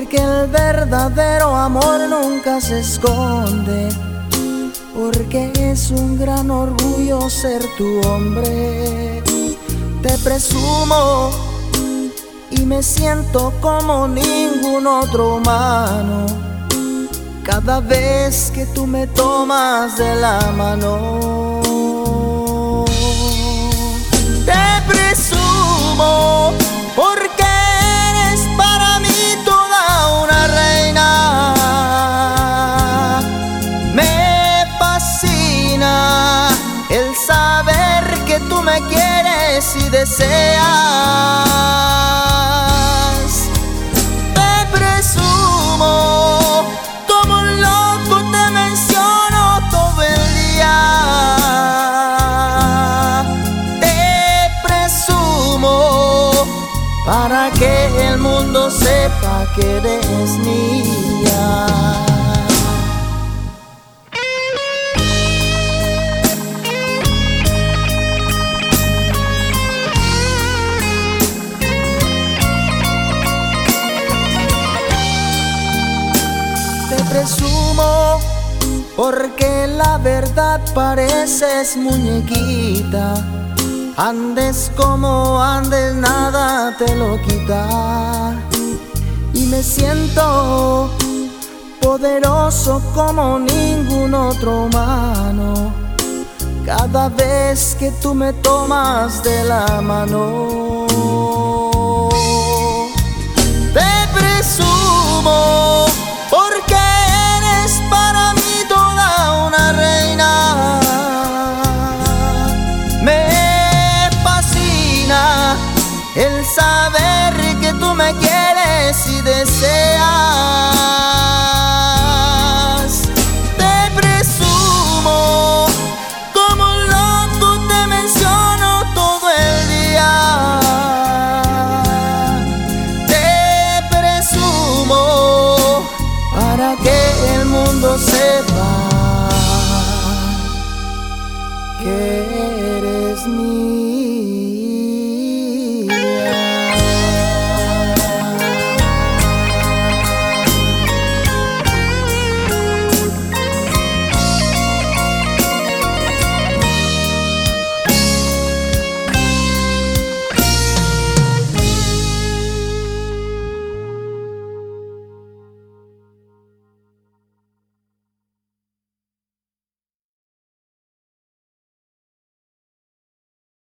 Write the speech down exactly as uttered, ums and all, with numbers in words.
porque el verdadero amor nunca se esconde, porque es un gran orgullo ser tu hombre. Te presumo y me siento como ningún otro humano cada vez que tú me tomas de la mano. Te presumo porque eres para mí toda una reina. Me fascina el saber que tú me quieres y deseas. Te presumo, como un loco te menciono todo el día. Te presumo para que el mundo sepa que eres mía. Te presumo porque la verdad pareces muñequita. Andes como andes, nada te lo quita. Y me siento poderoso como ningún otro humano cada vez que tú me tomas de la mano. Te presumo porque eres para mí toda una reina. Me fascina el saber que tú me quieres y deseas. Te presumo, como un loco te menciono todo el día. Te presumo para que el mundo sepa que eres mía.